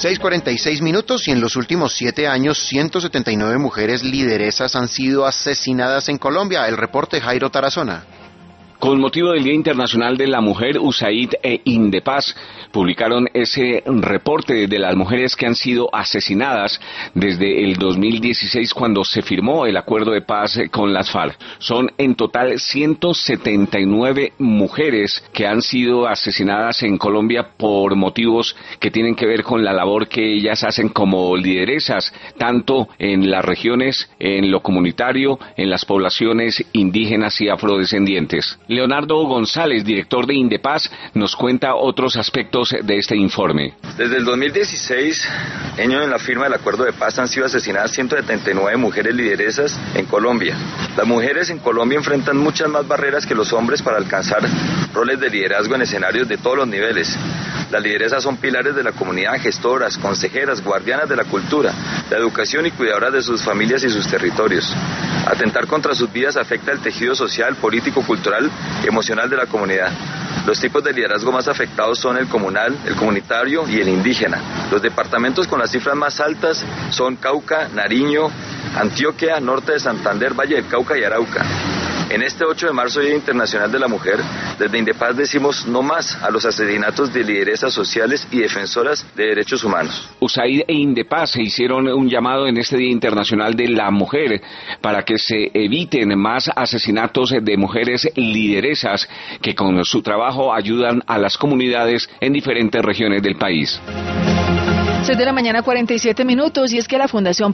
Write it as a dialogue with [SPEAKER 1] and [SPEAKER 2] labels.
[SPEAKER 1] 6:46 y en los últimos 7 años 179 mujeres lideresas han sido asesinadas en Colombia. El reporte, Jairo Tarazona.
[SPEAKER 2] Con motivo del Día Internacional de la Mujer, USAID e Indepaz publicaron ese reporte de las mujeres que han sido asesinadas desde el 2016 cuando se firmó el acuerdo de paz con las FARC. Son en total 179 mujeres que han sido asesinadas en Colombia por motivos que tienen que ver con la labor que ellas hacen como lideresas, tanto en las regiones, en lo comunitario, en las poblaciones indígenas y afrodescendientes. Leonardo González, director de Indepaz, nos cuenta otros aspectos de este informe.
[SPEAKER 3] Desde el 2016, año en la firma del acuerdo de paz, han sido asesinadas 179 mujeres lideresas en Colombia. Las mujeres en Colombia enfrentan muchas más barreras que los hombres para alcanzar roles de liderazgo en escenarios de todos los niveles. Las lideresas son pilares de la comunidad, gestoras, consejeras, guardianas de la cultura, la educación y cuidadoras de sus familias y sus territorios. Atentar contra sus vidas afecta el tejido social, político, cultural y emocional de la comunidad. Los tipos de liderazgo más afectados son el comunal, el comunitario y el indígena. Los departamentos con las cifras más altas son Cauca, Nariño, Antioquia, Norte de Santander, Valle del Cauca y Arauca. En este 8 de marzo, Día Internacional de la Mujer, desde Indepaz decimos no más a los asesinatos de lideresas sociales y defensoras de derechos humanos.
[SPEAKER 2] USAID e Indepaz se hicieron un llamado en este Día Internacional de la Mujer para que se eviten más asesinatos de mujeres lideresas que con su trabajo ayudan a las comunidades en diferentes regiones del país.
[SPEAKER 4] 6 de la mañana, 47 minutos, y es que la Fundación